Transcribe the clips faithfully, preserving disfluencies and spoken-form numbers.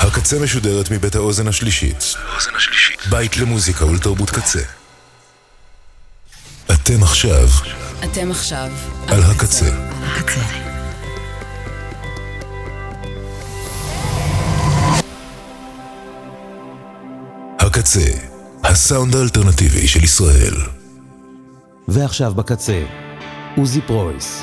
הקצה משודרת מבית האוזן השלישית. בית למוזיקה ולתרבות קצה. אתם עכשיו. אתם עכשיו. על הקצה. הקצה. הקצה, הסאונד האלטרנטיבי של ישראל. ועכשיו בקצה, עוזי פרויס.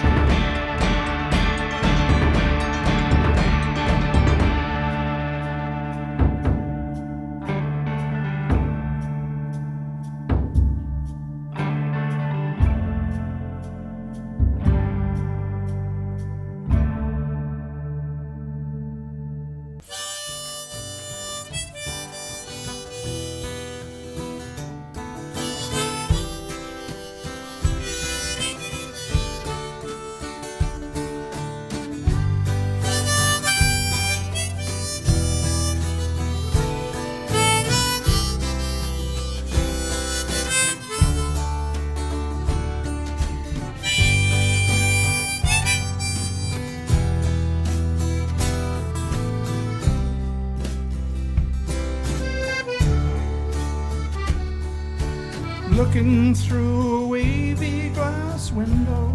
Looking through a wavy glass window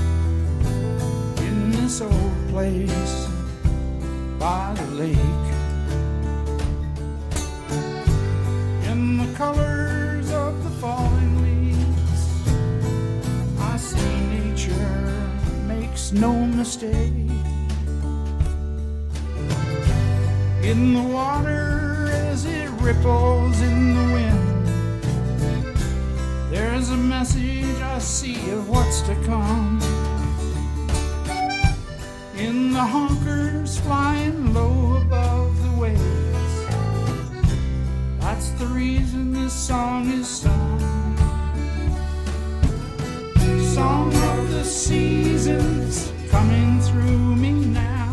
in this old place by the lake, in the colors of the falling leaves, I see nature makes no mistake. In the water as it ripples in the wind, there's a message I see of what's to come. In the honkers flying low above the waves, that's the reason this song is sung. Song of the seasons coming through me now,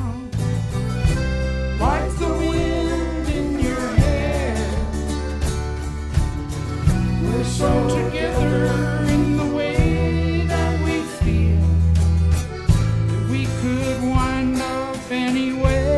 like the wind in your hair. We're so together in the way that we feel that we could wind up anywhere.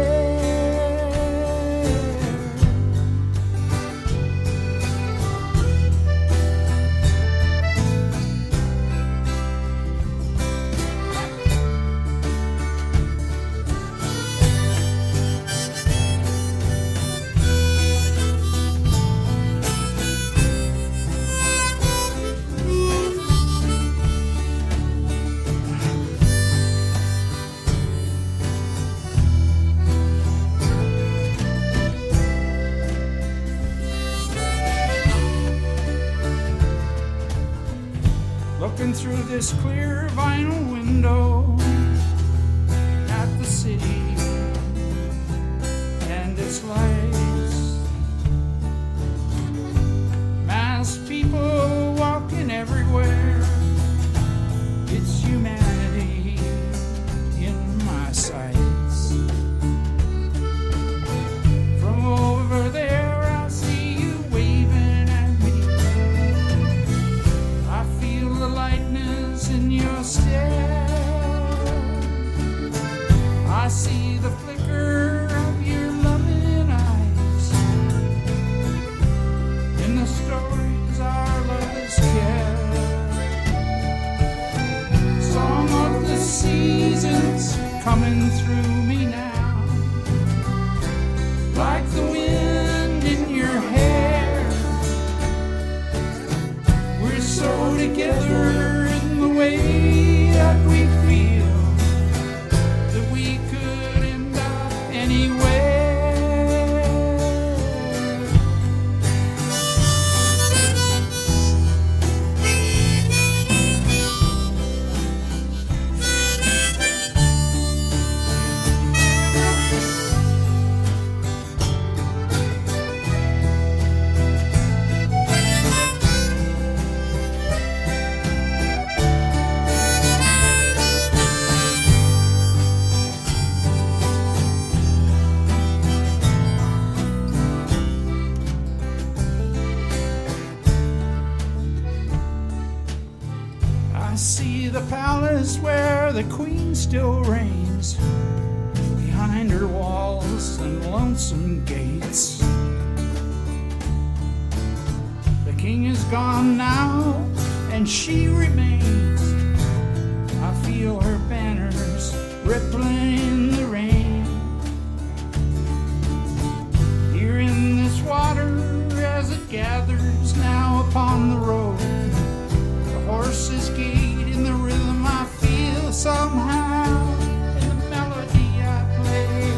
Looking through this clear vinyl window at the city and its lights, masked people walking everywhere, it's humanity in my sights. From over there I see you waving at me, I feel the lightness in your stare, I see the flicker of your loving eyes in the stories our lovers care. Song of the seasons coming through me now, like the wind in your hair. We're so together in the way that we feel that we could end up anywhere. I see the palace where the queen still reigns, behind behind her walls and lonesome gates. The king is gone now, and she remains. I feel her banners rippling in the rain. Here in this water as it gathers now upon the road, the horses gate in the rhythm I feel somehow in the melody I play.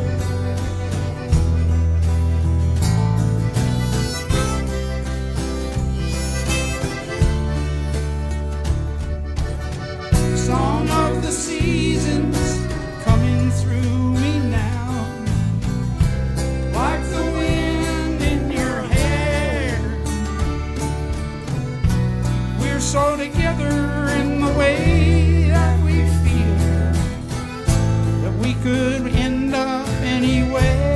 Song of the seasons coming through me now, like the wind in your hair. We're so together in the way that we feel, that we could end up anywhere.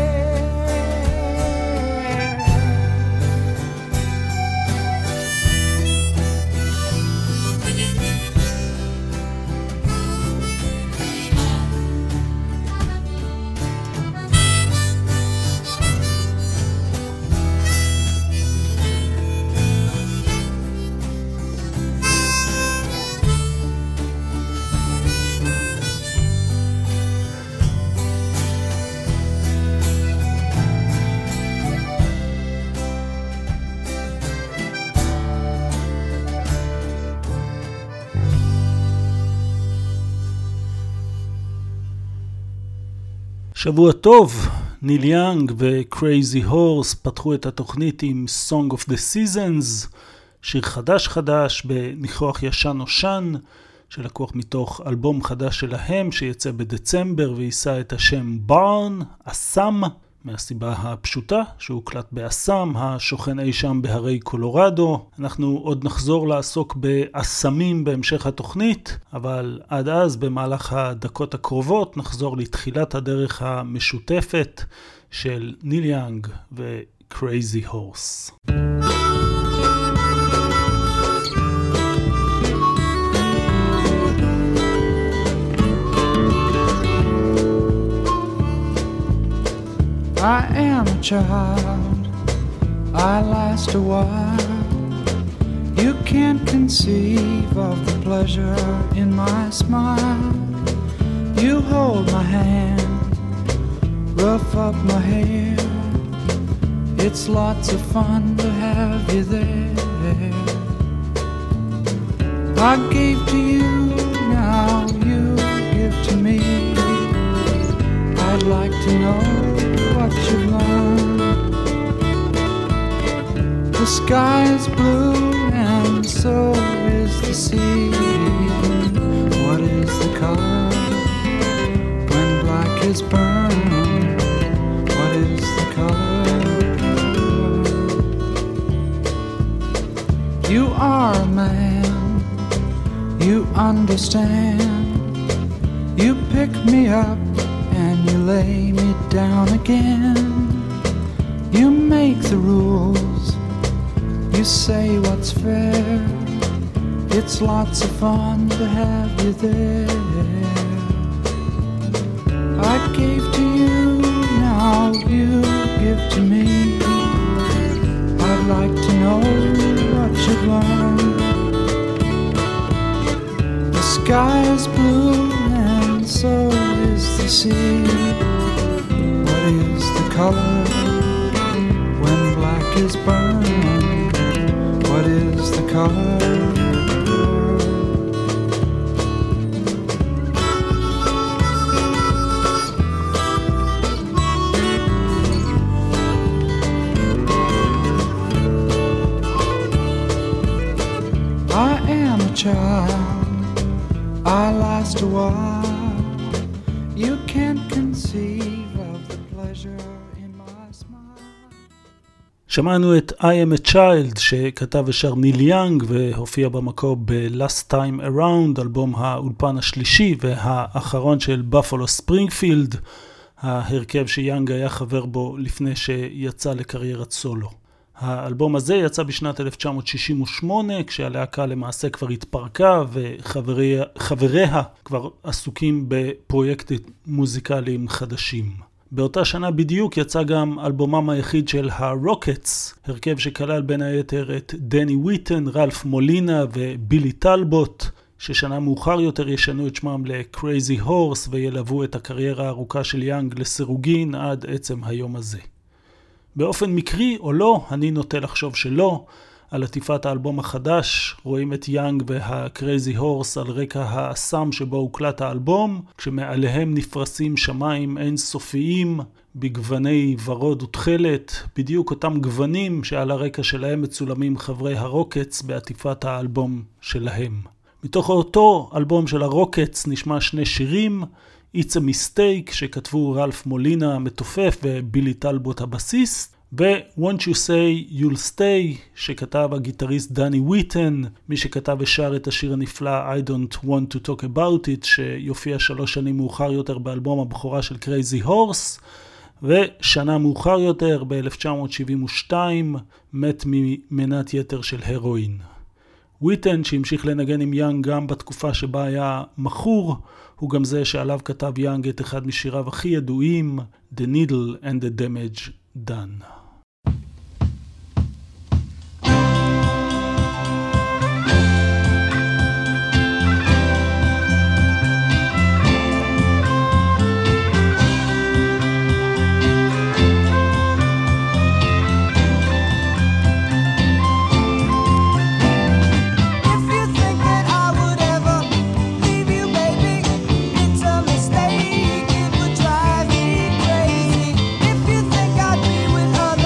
שבוע טוב, ניל יאנג ו-Crazy Horse פתחו את התוכנית עם Song of the Seasons, שיר חדש חדש בניחוח ישן נושן, שלקוח מתוך אלבום חדש שלהם שיצא בדצמבר ויישא את השם ברן, אסם, מהסיבה הפשוטה שהוא קלט באסם, השוכן אי שם בהרי קולורדו. אנחנו עוד נחזור לעסוק באסמים בהמשך התוכנית, אבל עד אז במהלך הדקות הקרובות נחזור לתחילת הדרך המשותפת של ניל יאנג ו-Crazy Horse. I am a child, I last a while. You can't conceive of the pleasure in my smile. You hold my hand, rough up my hair. It's lots of fun to have you there. I gave to you, now you give to me. I'd like to know what you've learned. The sky is blue and so is the sea. What is the color when black is burned? What is the color? You are a man, you understand. You pick me up and you lay me down again. You make the rules, you say what's fair. It's lots of fun to have you there. I gave to you, now you give to me. I'd like to know what you've learned. The sky is blue and so is the sea. What is the color when black is burned? What is the color? I am a child, I last a while. You can't conceive of the pleasure in my smile. שמענו את I am a child שכתב ושר ניל יאנג והופיע במקור ב-Last Time Around, אלבום האולפן השלישי והאחרון של בפלו ספרינגפילד, ההרכב שיאנג היה חבר בו לפני שיצא לקריירת סולו. האלבום הזה יצא בשנת אלף תשע מאות שישים ושמונה, כשהלהקה למעשה כבר התפרקה וחבריה חבריה כבר עסוקים בפרויקטים מוזיקליים חדשים. באותה שנה בדיוק יצא גם אלבומם היחיד של הרוקטס, הרכב שכלל בין היתר את דני וויטן, רלף מולינה ובילי טלבוט, ששנה מאוחר יותר ישנו את שמם לקרייזי הורס וילוו את הקריירה הארוכה של יאנג לסירוגין עד עצם היום הזה. באופן מקרי או לא, אני נוטה לחשוב שלא. על עטיפת האלבום החדש רואים את יאנג והקרייזי הורס על רקע האסם שבו הוקלט האלבום, כשמעליהם נפרסים שמיים אינסופיים בגווני ורוד ותכלת, בדיוק אותם גוונים שעל הרקע שלהם מצולמים חברי הרוקטס בעטיפת האלבום שלהם. מתוך אותו אלבום של הרוקטס נשמע שני שירים, It's a Mistake שכתבו רלף מולינה המתופף ובילי טלבוט הבסיסט, ו-Won't You Say You'll Stay שכתב הגיטריסט דני וויטן, מי שכתב ושר את השיר הנפלא I Don't Want to Talk About It שיופיע שלוש שנים מאוחר יותר באלבום הבכורה של Crazy Horse, ושנה מאוחר יותר ב-אלף תשע מאות שבעים ושתיים מת ממנת יתר של הרואין. וויטן שהמשיך לנגן עם יאנג גם בתקופה שבה היה מכור, הוא גם זה שעליו כתב יאנג את אחד משיריו הכי ידועים, The Needle and the Damage Done. If you think I'd be with other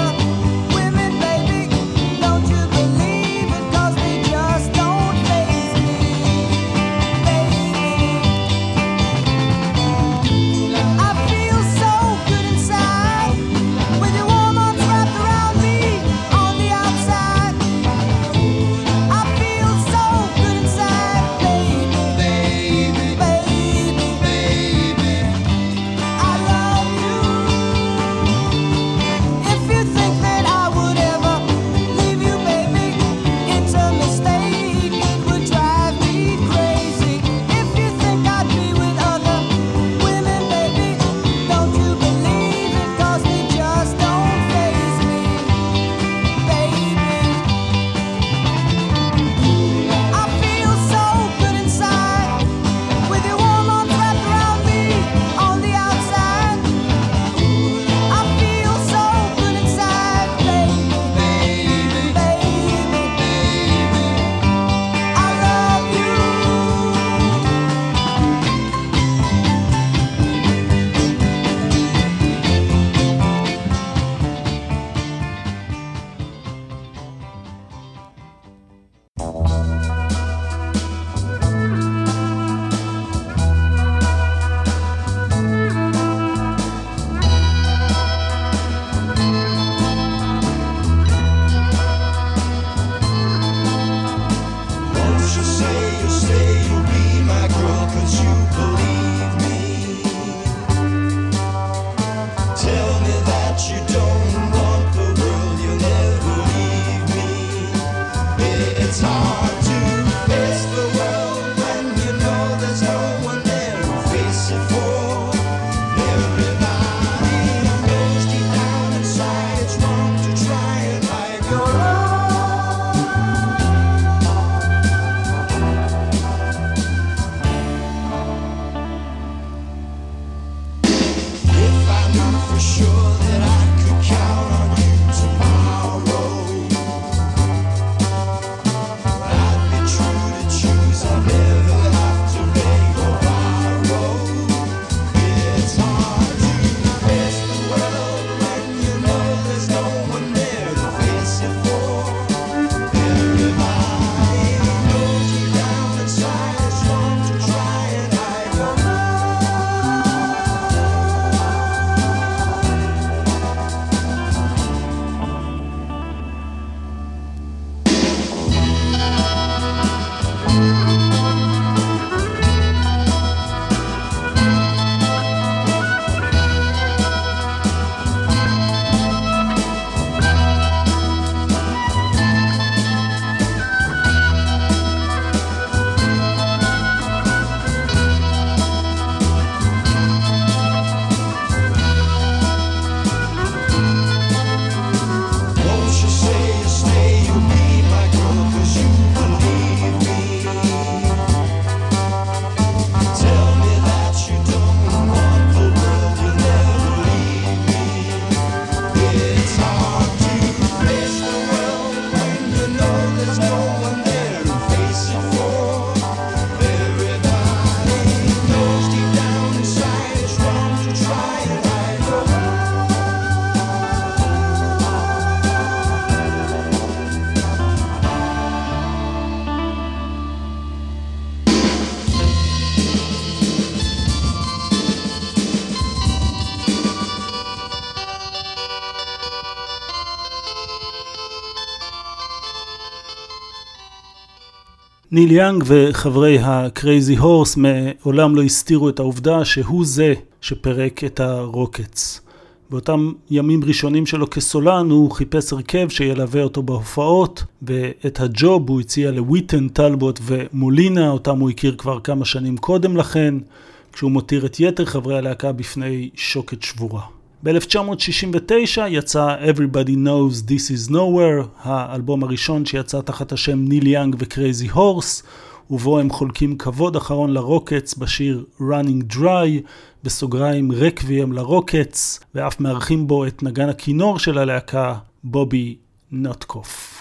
ניל יאנג וחברי ה-Crazy Horse מעולם לא הסתירו את העובדה שהוא זה שפרק את הרוקטס. באותם ימים ראשונים שלו כסולן הוא חיפש הרכב שילווה אותו בהופעות, ואת הג'וב הוא הציע לוויטן, טלבוט ומולינה, אותם הוא הכיר כבר כמה שנים קודם לכן, כשהוא מותיר את יתר חברי הלהקה בפני שוקת שבורה. ב-אלף תשע מאות שישים ותשע יצא Everybody Knows This Is Nowhere, האלבום הראשון שיצא תחת השם ניל יאנג ו-Crazy Horse, ובו הם חולקים כבוד אחרון לרוקטס בשיר Running Dry, בסוגריים רקוויאם לרוקטס, ואף מארחים בו את נגן הכינור של הלהקה, בובי נוטקוף.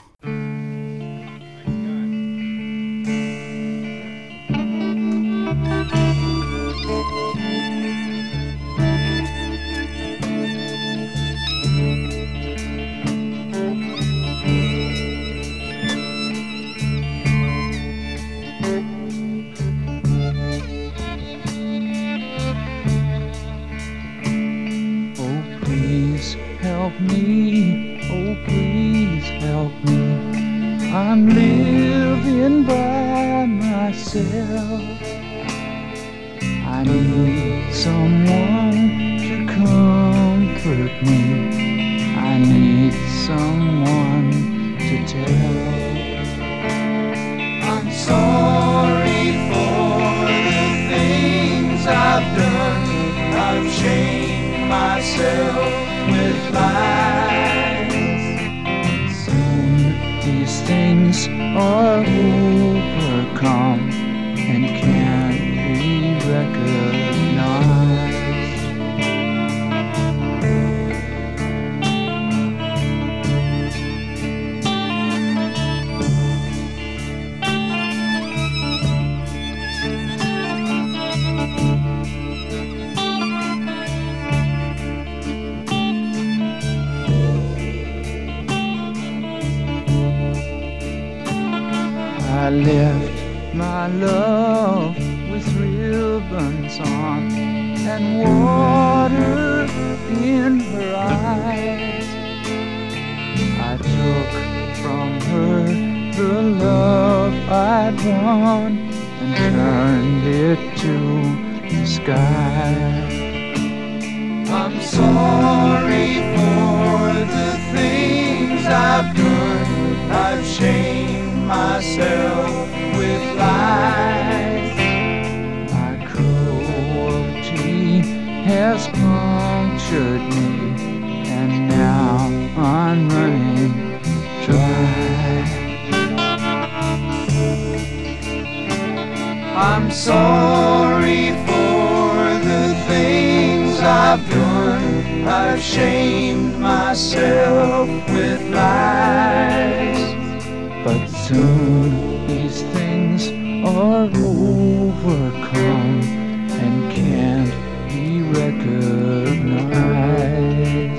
Help me, oh please help me. I'm living by myself. I need someone to comfort me. I need someone to tell. I'm sorry for the things I've done. I've shamed myself with lies. Soon these things are overcome and can't be recognized. I left my love with ribbons on and water in her eyes. I took from her the love I'd won and turned it to the sky. I'm sorry for the things I've done. I've shamed myself with lies. My cruelty has punctured me, and now I'm running dry. I'm sorry for the things I've done. I've shamed myself with lies. But soon these things are overcome and can't be recognized.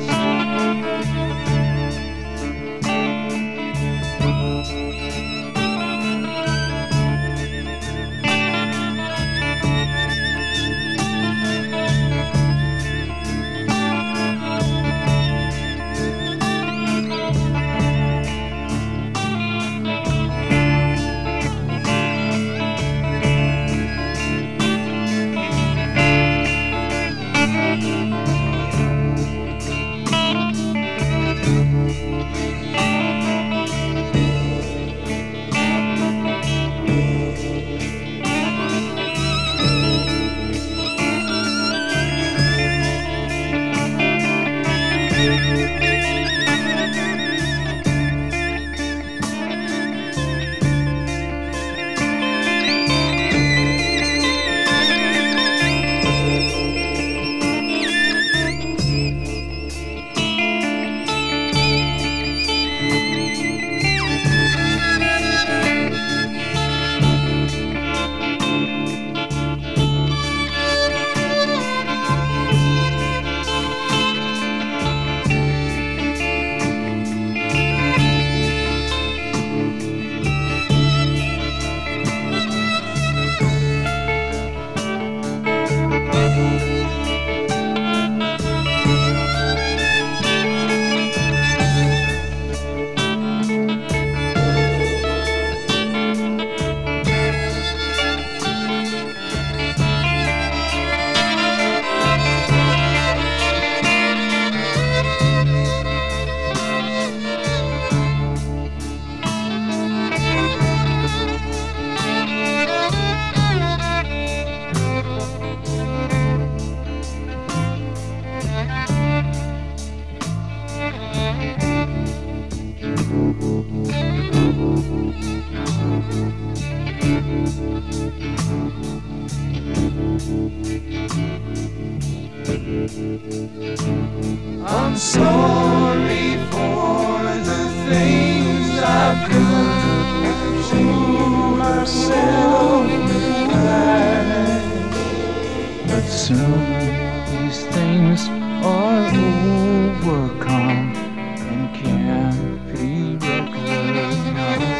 sorry for the things I've done to myself tonight. But soon these things are overcome and can't be recognized.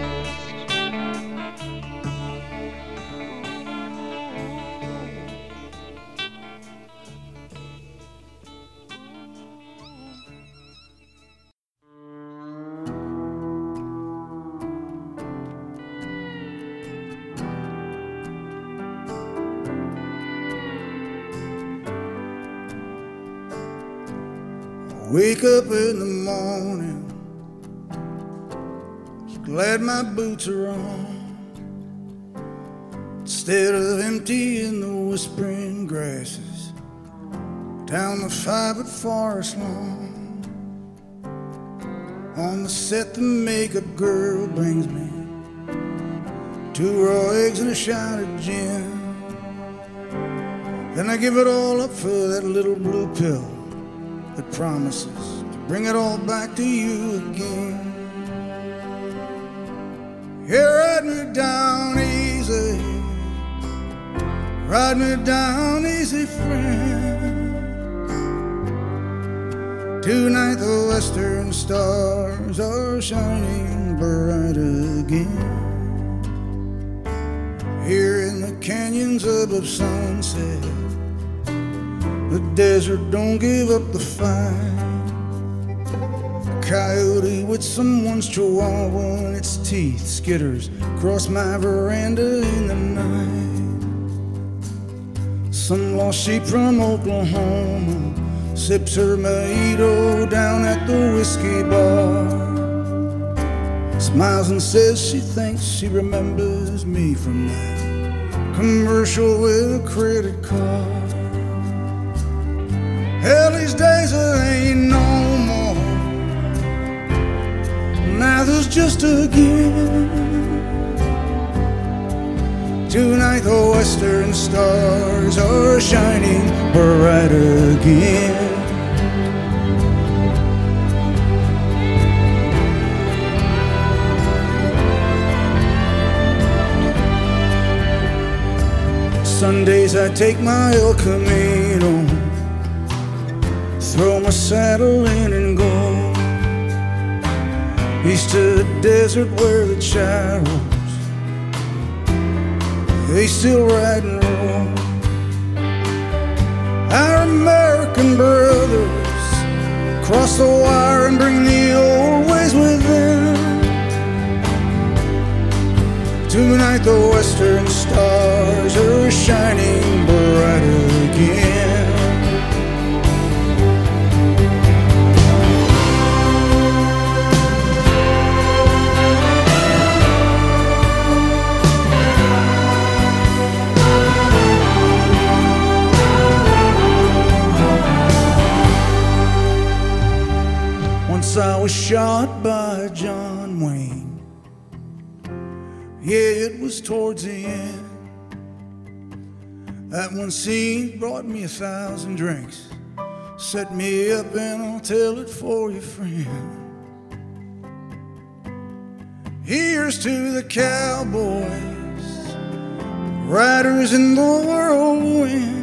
Wake up in the morning, just glad my boots are on. Instead of emptying the whispering grasses down the five-foot forest lawn, on the set the makeup girl brings me two raw eggs and a shot of gin. Then I give it all up for that little blue pill that promises to bring it all back to you again. Yeah, ride me down easy, ride me down easy, friend. Tonight the western stars are shining bright again. Here in the canyons above sunset, the desert don't give up the fight. A coyote with someone's chihuahua and its teeth skitters across my veranda in the night. Some lost sheep from Oklahoma sips her mojito down at the whiskey bar, smiles and says she thinks she remembers me from that commercial with a credit card. Hell, these days there ain't no more, now there's just a game. Tonight the western stars are shining bright again. Sundays I take my El Camino, throw my saddle in and go east to the desert where the Chiros, they still ride and roll. Our American brothers cross the wire and bring the old ways with them. Tonight the western stars are shining bright again. Once I was shot by John Wayne. Yeah, it was towards the end. That one scene brought me a thousand drinks. Set me up and I'll tell it for you, friend. Here's to the cowboys, riders in the whirlwind.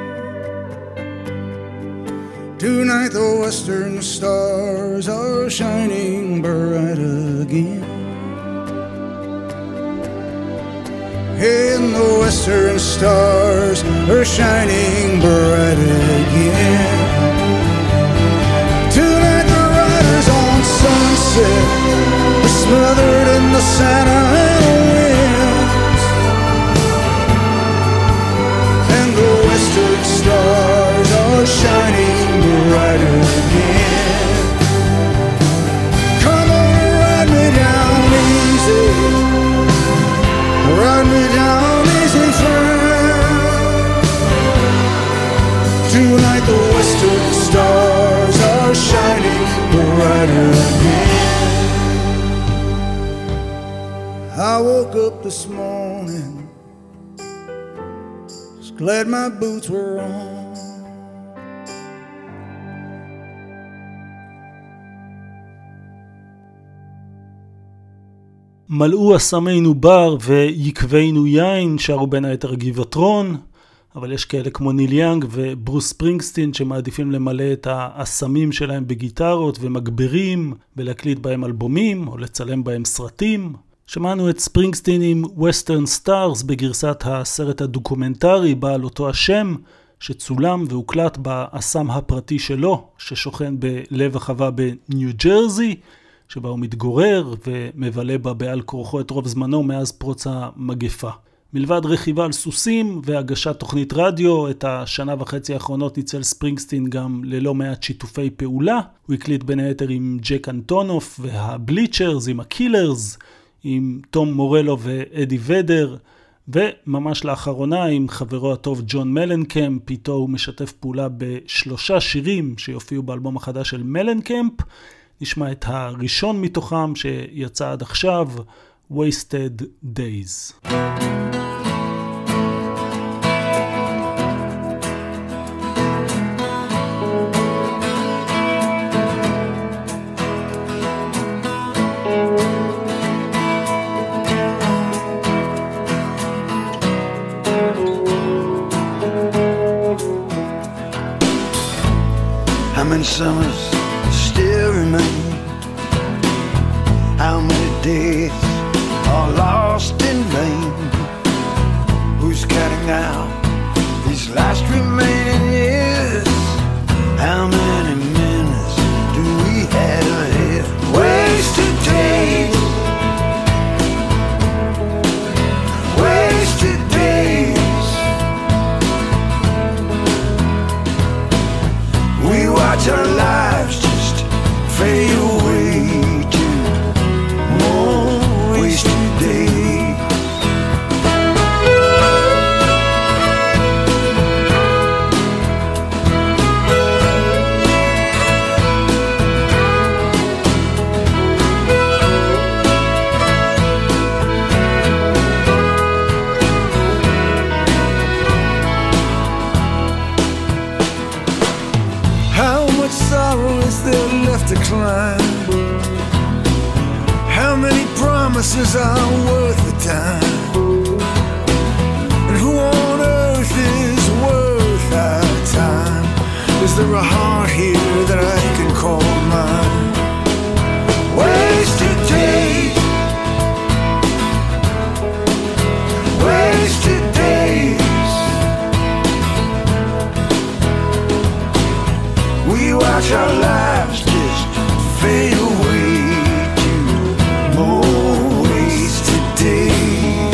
Tonight the western stars are shining bright again. And the western stars are shining bright again. Tonight the riders on sunset are smothered in the Santa Ana winds. And the western stars are shining bright again. Come on, ride me down easy, ride me down easy, friend. Tonight the western stars are shining bright again. I woke up this morning, was glad my boots were on. מלאו אסמינו בר ויקווינו יין, שרו בין היתר גבעתרון, אבל יש כאלה כמו ניל יאנג וברוס ספרינגסטין שמעדיפים למלא את האסמים שלהם בגיטרות ומגברים ולהקליט בהם אלבומים או לצלם בהם סרטים. שמענו את ספרינגסטין עם ווסטרן סטארס בגרסת הסרט הדוקומנטרי בעל אותו השם, שצולם והוקלט באסם הפרטי שלו, ששוכן בלב החווה בניו ג'רזי, שבה הוא מתגורר ומבלה בה בעל כורחו את רוב זמנו מאז פרוץ המגפה. מלבד רכיבה על סוסים והגשת תוכנית רדיו, את השנה וחצי האחרונות ניצל ספרינגסטין גם ללא מעט שיתופי פעולה. הוא הקליט בין היתר עם ג'ק אנטונוף והבליצ'רס, עם הקילרס, עם תום מורלו ואדי ודר, וממש לאחרונה עם חברו הטוב ג'ון מלנקמפ. איתו הוא משתף פעולה בשלושה שירים שיופיעו באלבום החדש של מלנקמפ. נשמע את הראשון מתוכם שיצא עד עכשיו, Wasted Days. How many summers still remain? How many days are lost in vain? Who's counting out these last remaining years? How many minutes do we have ahead? Wasted days, wasted days. We watch our lives just fade away to more wasted days. How much sorrow is there left to climb? How many promises are worth the time? And who on earth is worth our time? Is there a heart here that I can call mine? Wasted days, wasted days. We watch our lives just fade away to more wasted days.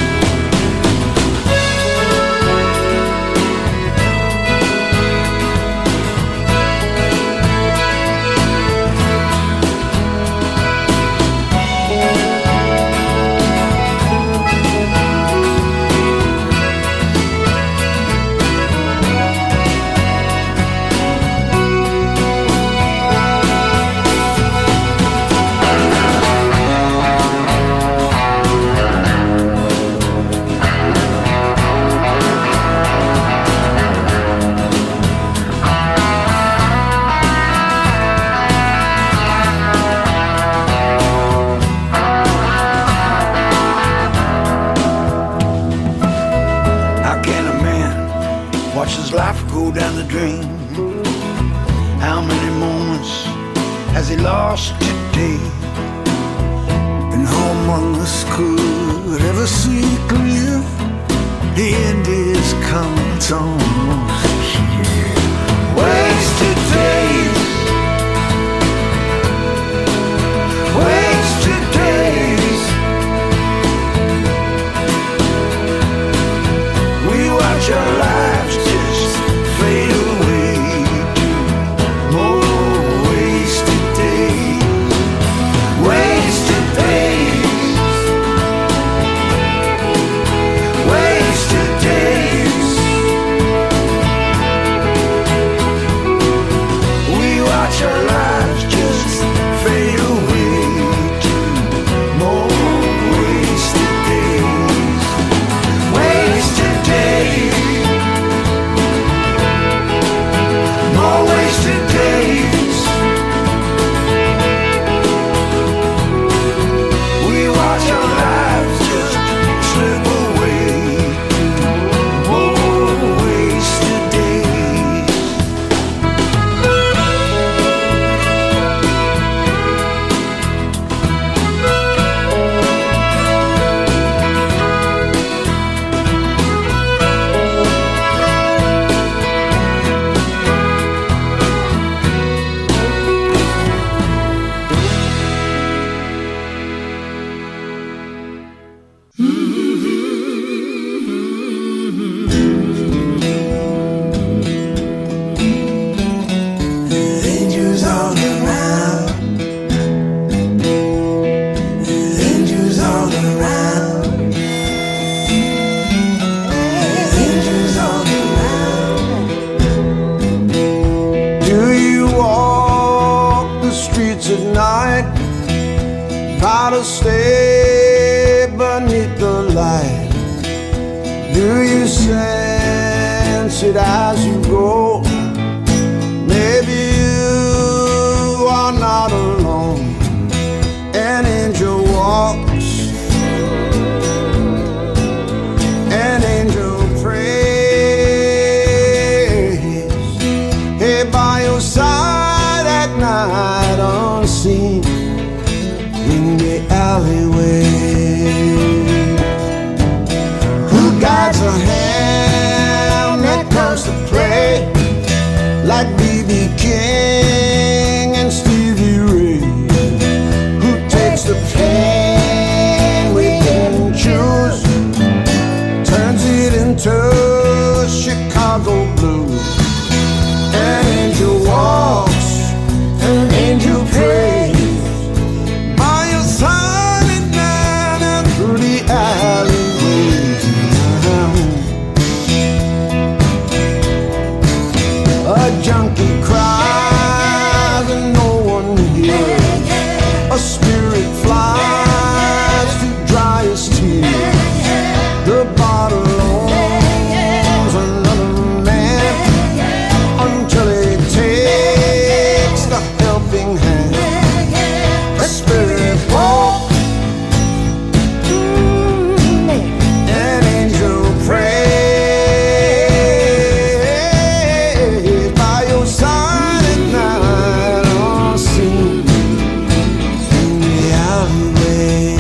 Down the drain. How many moments has he lost today? And who among us could ever see clear? The end is coming, it's almost here. Wasted days, wasted days. We watch our lives just fade away to more wasted days, wasted days, wasted days. We streets at night, try to stay beneath the light. Do you sense it as you go? Maybe you are not alone. An angel walks, an angel prays. Hey, by your side at night, unseen in the alleyway. Who guides a hand that comes to play like B B King and Stevie Ray? Who takes the pain we didn't choose, turns it into Chicago blues? An angel walks, an angel prays, by your side at night and through the alleyways. A junkie cries and no one hears. A spirit flies to dry his tears. The bottle owns another man until he takes the helping hand. A spirit walks, an angel prays, by your side at night, unseen in the alleyway.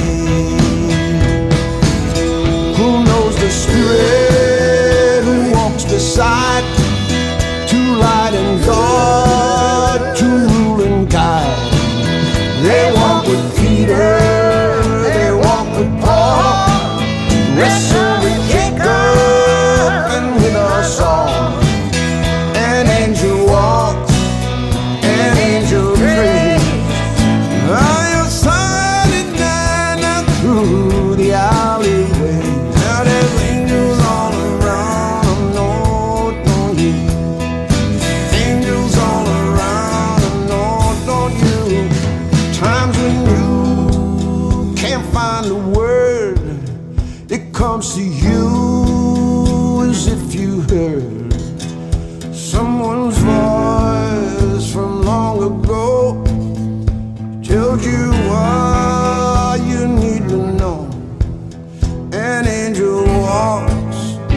Who knows the spirit who walks beside, to light and God, to rule and guide? They walk with Peter, they walk with Paul, wrestle with Jacob and with us all. An angel walks, an angel prays, by your side at night and through the alleyway. Now there's angels all around, I know, don't you? Angels all around, I know, don't you? Times when you can't find a word, it comes to you as if you heard someone's voice from long ago, tells you what you need to know. An angel walks,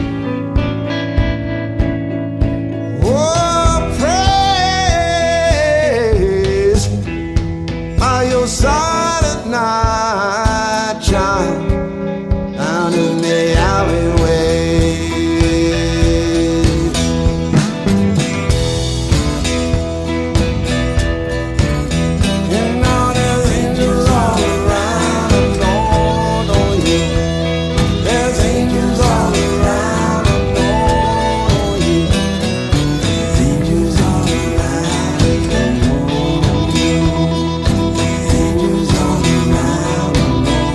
oh, praise, by your side at night, shine down in the alleyway. And now there's angels all around, I know, don't you? There's angels all around, I know, don't you? Angels all around, I know, angels all around, I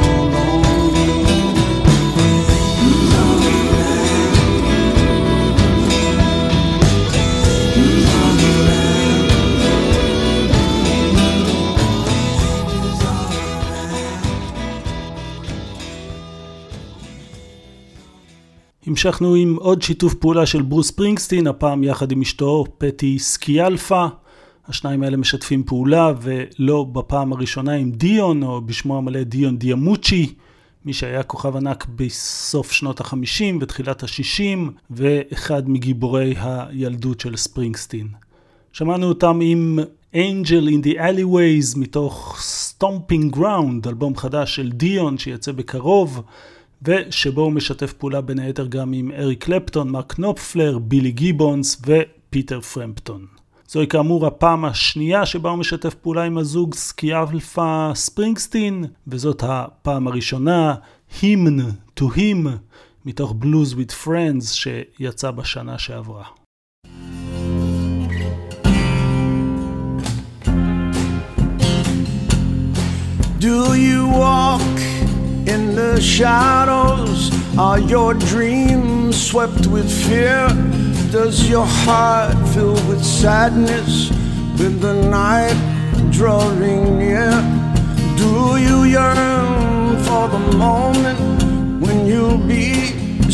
המשכנו עם עוד שיתוף פעולה של ברוס ספרינגסטין, הפעם יחד עם אשתו פטי סקיאלפה. השניים האלה משתפים פעולה, ולא בפעם הראשונה עם דיון, או בשמו המלא דיון דיאמוצ'י, מי שהיה כוכב ענק בסוף שנות החמישים ותחילת השישים, ואחד מגיבורי הילדות של ספרינגסטין. שמענו אותם עם Angel in the Alleyways מתוך Stomping Ground, אלבום חדש של דיון שיצא בקרוב, ושבו הוא משתף פעולה בין היתר גם עם אריק קלפטון, מרק נופפלר, בילי גיבונס ופיטר פרמפטון. זוהי כאמור הפעם השנייה שבה הוא משתף פעולה עם הזוג סקיאלפה ספרינגסטין, וזאת הפעם הראשונה, Hymn to Him, מתוך Blues with Friends שיצא בשנה שעברה. Do you walk in the shadows? Are your dreams swept with fear? Does your heart fill with sadness with the night drawing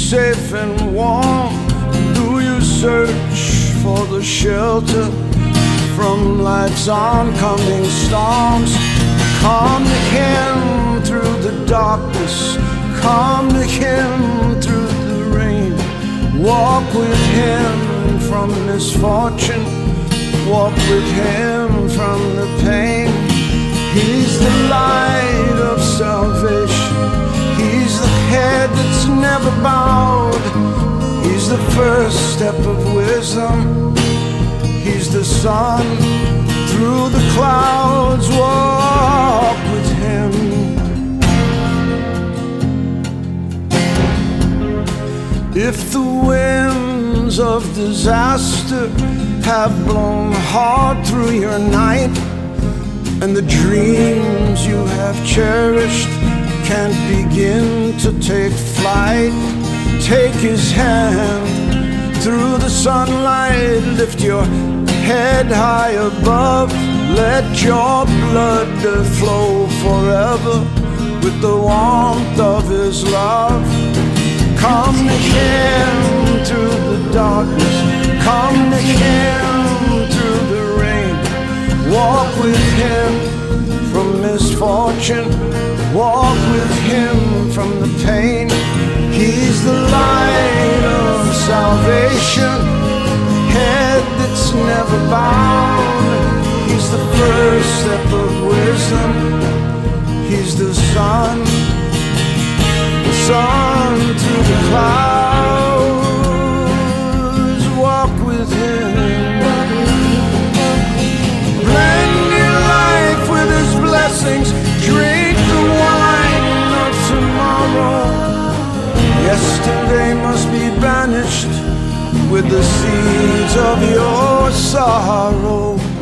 safe and warm? Do you search for the shelter from life's oncoming storms? Come to Him through the darkness, come to Him through the rain. Walk with Him from misfortune, walk with Him from the pain. He's the light of salvation, He's the head that's never bowed. He's the first step of wisdom, He's the sun through the clouds. Walk with Him. If the winds of disaster have blown hard through your night, and the dreams you have cherished can't begin to take flight, take His hand through the sunlight, lift your head high above, let your blood flow forever with the warmth of His love. Come to Him through the darkness, come to Him through the rain. Walk with Him from misfortune, walk with Him from the pain. He's the light of salvation, head that's never bowed. He's the first step of wisdom, He's the sun, the sun through the clouds. Walk with Him. Blend your life with His blessings, drink the wine of tomorrow. Yesterday must be banished with the seeds of your sorrow.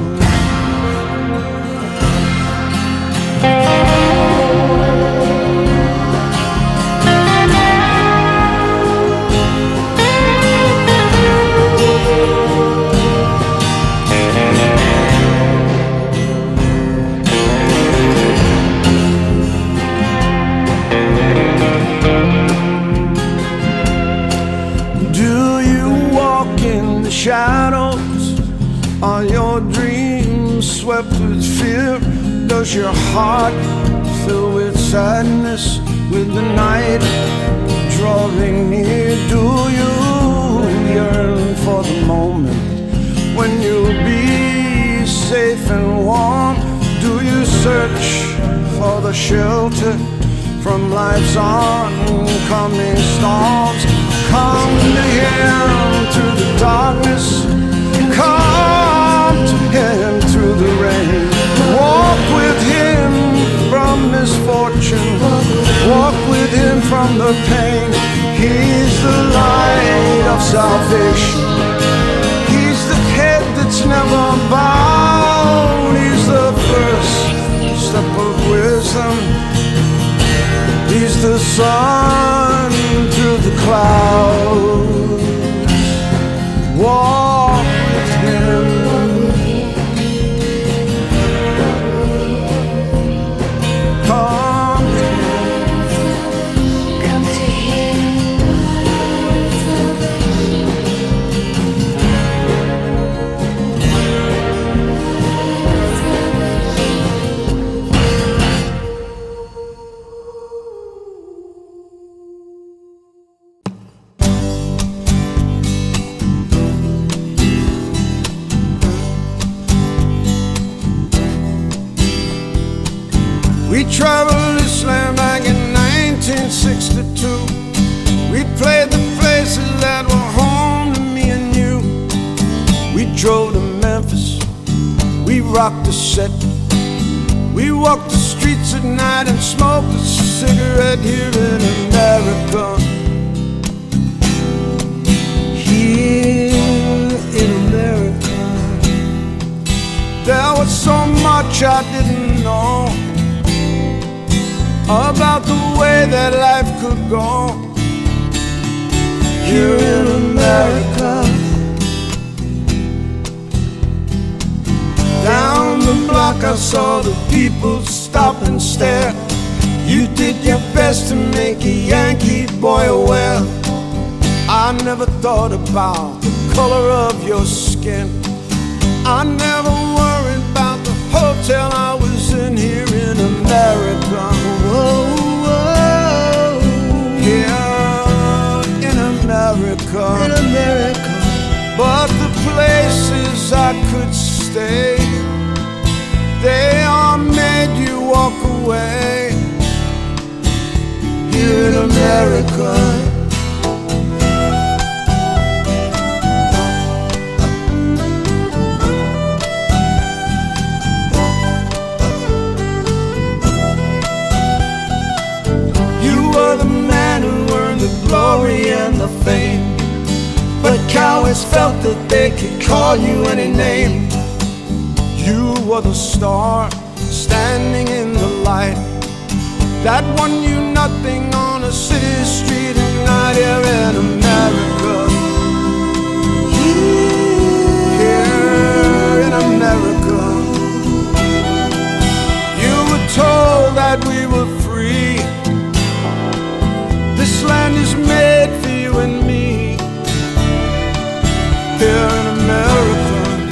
Shadows, are your dreams swept with fear? Does your heart fill with sadness with the night drawing near? Do you yearn for the moment when you'll be safe and warm? Do you search for the shelter from life's oncoming storms? Come to Him through the darkness, come to Him through the rain. Walk with Him from misfortune, walk with Him from the pain. He's the light of salvation, He's the head that's never bowed. He's the first step of wisdom, He's the sun through the clouds. Walk with Him. Come to Him. Come to Him. We traveled this land back in nineteen sixty-two. We played the places that were home to me and you. We drove to Memphis, we rocked the set. We walked the streets at night and smoked a cigarette here in America. Here in America, there was so much I didn't know about the way that life could go here in America. Down the block I saw the people stop and stare. You did your best to make a Yankee boy aware I never thought about the color of your skin. I never worried about the hotel I was in here in America. Whoa, whoa. Here in America. In America. But the places I could stay, they all made you walk away. Here in America. You were the man who earned the glory and the fame, but cowards felt that they could call you any name. You were the star standing in the light that won you nothing on a city street at night. Here in America. Here in America. You were told that we were free. This land is made for you and me. Here in America.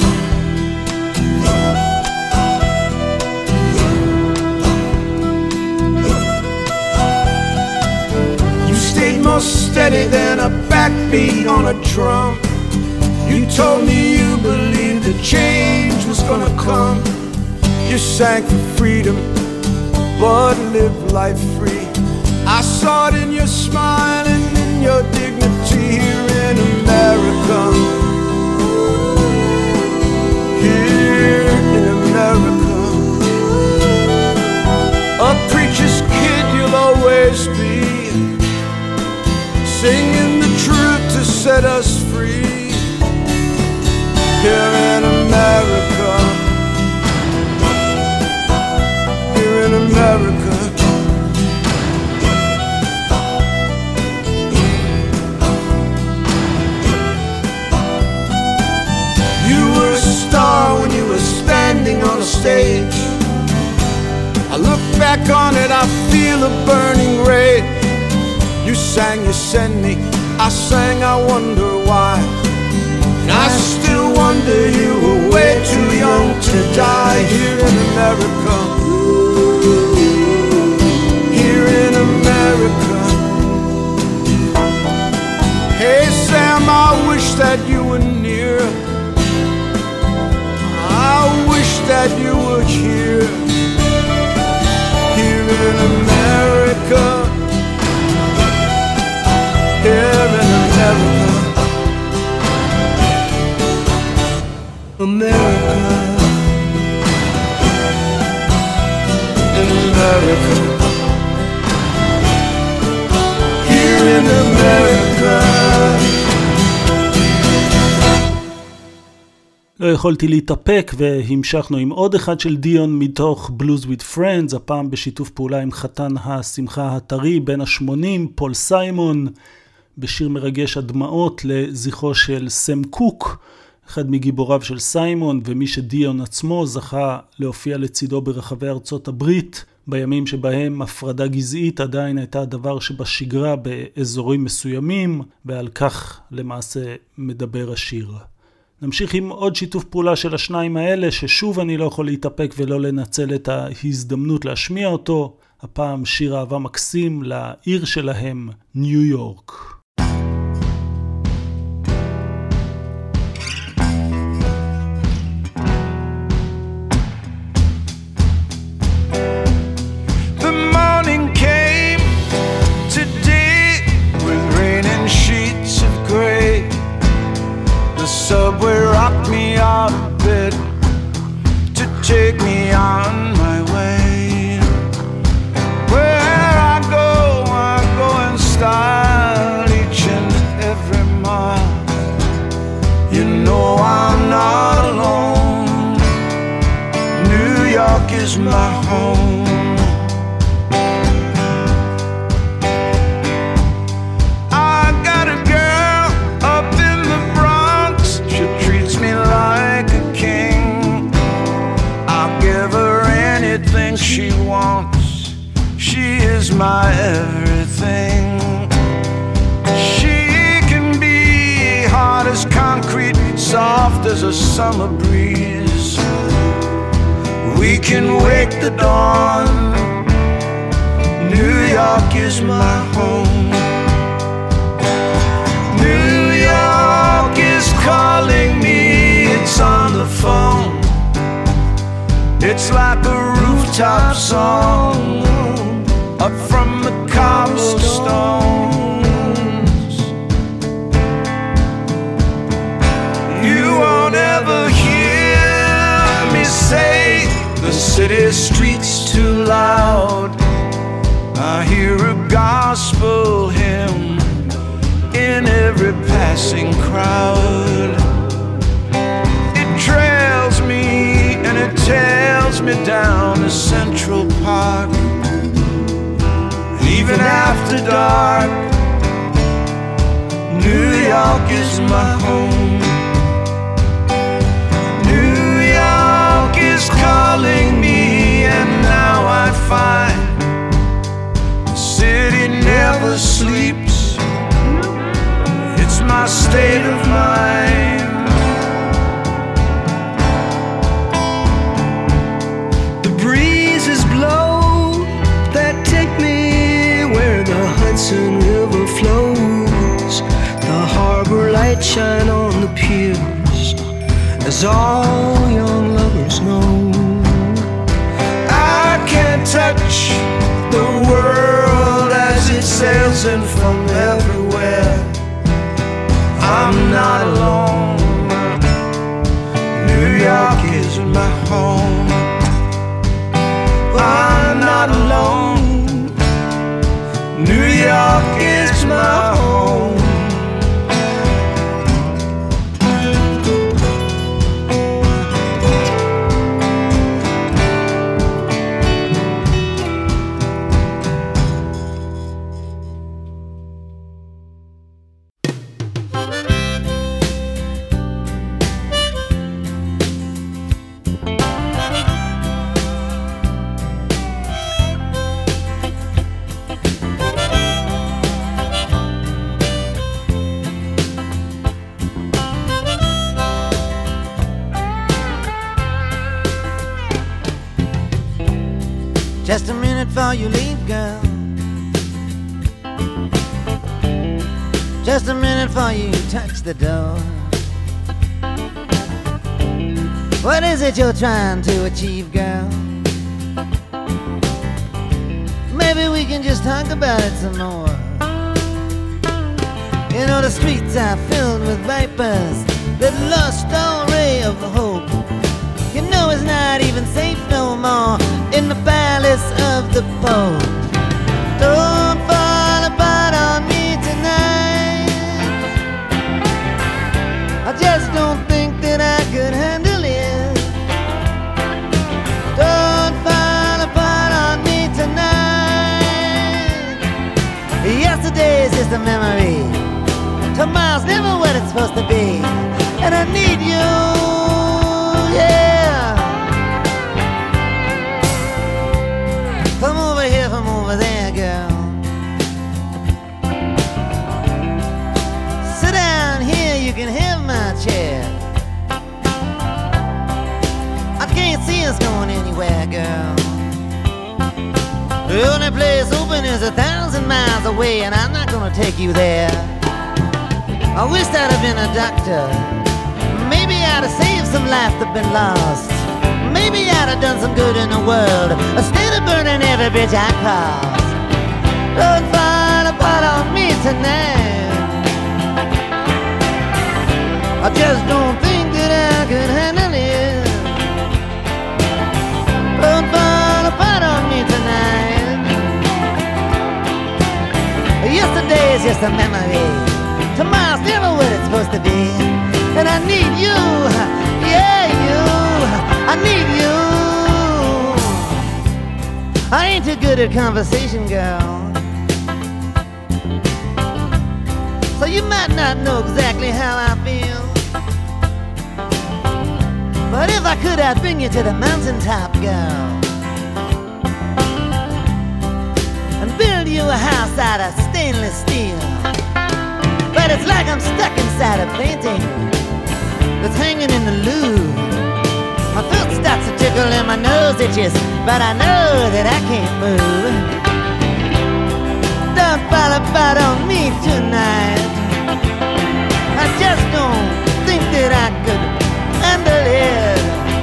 You stayed more steady than a backbeat on a drum. You told me you believed the change was gonna come. You sang for freedom, but lived life free. I saw it in your smile and in your dignity. Here in America. Here in America. A preacher's kid you'll always be, singing the truth to set us free. Here in America. Here in America. When you were standing on a stage, I look back on it, I feel a burning rage. You sang, you sent me, I sang, I wonder why. And I still wonder you were way too young to die. Here in America. Here in America. Hey Sam, I wish that you were near. I wish that you were here. Here in America. Here in America. America. In America. Here in America. לא יכולתי להתאפק והמשכנו עם עוד אחד של דיון מתוך Blues with Friends, הפעם בשיתוף פעולה עם חתן השמחה הטרי בן ה-שמונים, פול סיימון, בשיר מרגש הדמעות לזכרו של סם קוק, אחד מגיבוריו של סיימון, ומי שדיון עצמו זכה להופיע לצידו ברחבי ארצות הברית, בימים שבהם הפרדה גזעית עדיין הייתה הדבר שבשגרה באזורים מסוימים, ועל כך למעשה מדבר השיר. נמשיך עם עוד שיתוף פעולה של השניים האלה, ששוב אני לא יכול להתאפק ולא לנצל את ההזדמנות להשמיע אותו. הפעם שיר אהבה מקסים לעיר שלהם, ניו יורק. Subway rocked me out of bed to take me on my way. Where I go, I go in style each and every mile. You know I'm not alone. New York is my home. She wants, she is my everything. She can be concrete, soft as a summer breeze. We can wake the dawn. New York is my home. New York is calling me, it's on the phone. It's like a rooftop song up from the cobblestones. You won't ever hear me say the city street's too loud. I hear a gospel hymn in every passing crowd. It trails me and it tails me down to Central Park. Even after dark, New York is my home. New York is calling me, and now I find the city never sleeps. It's my state of mind. The breezes blow that take me where the Hudson River flows. The harbor lights shine on the piers, as all young lovers know. I can't touch the world as it sails in from everywhere. I'm not alone. New York is my home. I'm not alone. New York is my home. Just a minute before you leave, girl. Just a minute before you touch the door. What is it you're trying to achieve, girl? Maybe we can just talk about it some more. You know the streets are filled with vipers that lost all ray of hope. You know it's not even safe no more in the palace of the Pope. Don't fall apart on me tonight. I just don't think that I could handle it. Don't fall apart on me tonight. Yesterday's just a memory. Tomorrow's never what it's supposed to be. And I need you, yeah. Come over here from over there, girl. Sit down here, you can have my chair. I can't see us going anywhere, girl. The only place open is a thousand miles away, and I'm not gonna take you there. I wish I'd have been a doctor. Maybe I'd have saved some life that's been lost. Maybe I'd have done some good in the world instead of burning every bridge I crossed. Don't fall apart on me tonight. I just don't think that I could handle it. Don't fall apart on me tonight. Yesterday's just a memory. Tomorrow's never what it's supposed to be. And I need you, yeah, you. I need you. I ain't too good at conversation, girl. So you might not know exactly how I feel. But if I could, I'd bring you to the mountaintop, girl, and build you a house out of stainless steel. But it's like I'm stuck inside a painting. that's hanging in the loo. My foot starts to tickle and my nose itches, but I know that I can't move. Don't fall apart on me tonight. I just don't think that I could handle it.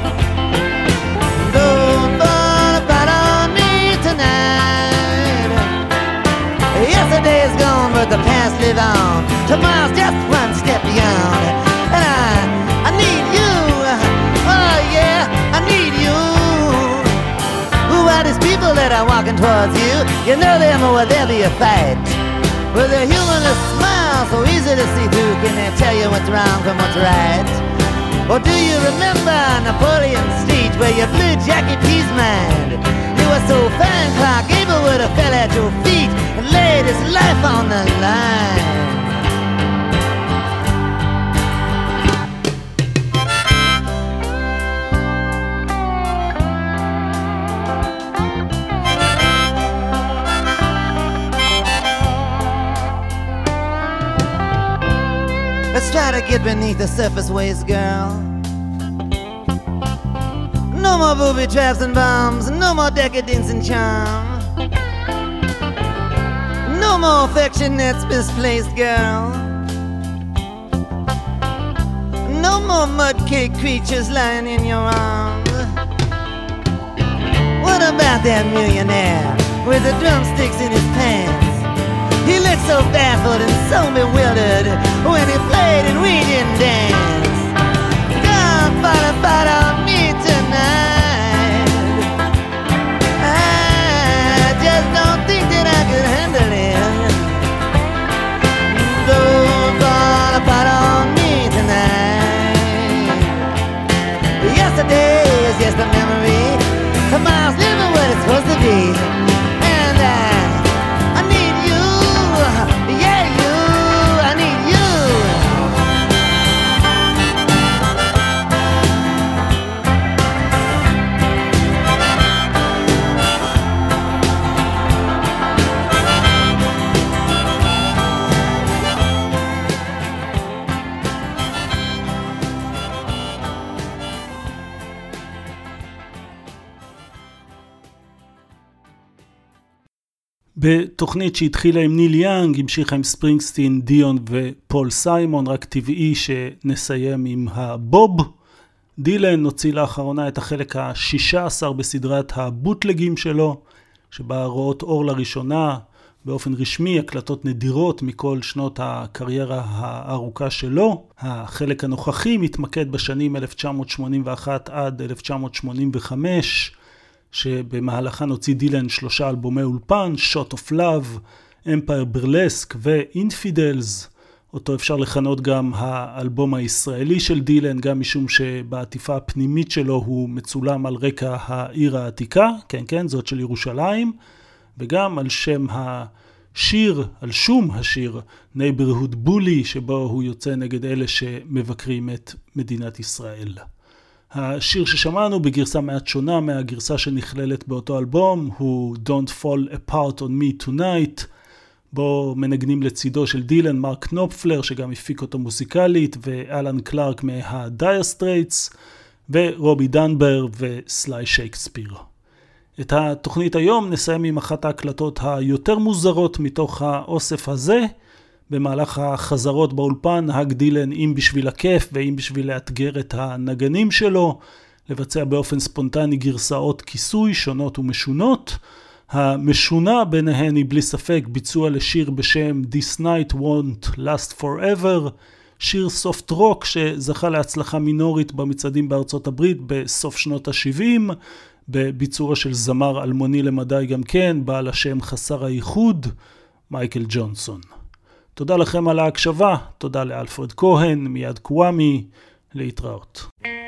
Don't fall apart on me tonight. Yesterday is gone, but the past live on. Tomorrow's just one step beyond. And I, I need you. Oh yeah, I need you. Who are these people that are walking towards you? You know them or will there be a fight? With a humorless smile so easy to see through, can they tell you what's wrong from what's right? Or do you remember Napoleon's speech where you blew Jackie P's mind? You were so fine, Clark Gable would have fell at your feet and laid his life on the line. Let's try to get beneath the surface waist, girl. No more booby traps and bombs, no more decadence and charm. No more affection that's misplaced, girl. No more mud-cake creatures lying in your arms. What about that millionaire with the drumsticks in his pants? He looked so baffled and so bewildered when he played and we didn't dance. Don't fall apart on me tonight. I just don't think that I could handle it. Don't fall apart on me tonight. Yesterday is just a memory. Tomorrow's never what it's supposed to be. And I בתוכנית שהתחילה עם ניל יאנג, המשיכה עם ספרינגסטין, דיון ופול סיימון, רק טבעי שנסיים עם הבוב. דילן הוציא לאחרונה את החלק ה-שישה עשר בסדרת הבוטלגים שלו, שבה רואות אור לראשונה, באופן רשמי, הקלטות נדירות מכל שנות הקריירה הארוכה שלו. החלק הנוכחי מתמקד בשנים אלף תשע מאות שמונים ואחת עד אלף תשע מאות שמונים וחמש, שבמהלכן הוציא דילן שלושה אלבומי אולפן, Shot of Love, Empire Burlesque ו-Infidels. אותו אפשר לכנות גם האלבום הישראלי של דילן, גם משום שבעטיפה הפנימית שלו הוא מצולם על רקע העיר העתיקה, כן כן, זאת של ירושלים, וגם על שם השיר, על שום השיר, Neighborhood Bully, שבו הוא יוצא נגד אלה שמבקרים את מדינת ישראל. השיר ששמענו בגרסה מעט שונה מהגרסה שנכללת באותו אלבום הוא Don't Fall Apart on Me Tonight, בו מנגנים לצידו של דילן מרק קנופפלר שגם הפיק אותו מוזיקלית, ואלן קלארק מה-Dire Straits, ורובי דנבר וסליי שייקספיר. את התוכנית היום נסיים עם אחת ההקלטות היותר מוזרות מתוך האוסף הזה. במהלך החזרות באולפן נהג דילן אם בשביל הכיף ואם בשביל לאתגר את הנגנים שלו, לבצע באופן ספונטני גרסאות כיסוי שונות ומשונות. המשונה ביניהן היא בלי ספק ביצוע לשיר בשם This Night Won't Last Forever, שיר סופט רוק שזכה להצלחה מינורית במצעדים בארצות הברית בסוף שנות ה-שבעים, בביצוע של זמר אלמוני למדי גם כן, בעל השם חסר הייחוד, מייקל ג'ונסון. תודה לכם על ההקשבה, תודה לאלפרד כהן, מיד קוואמי, להתראות.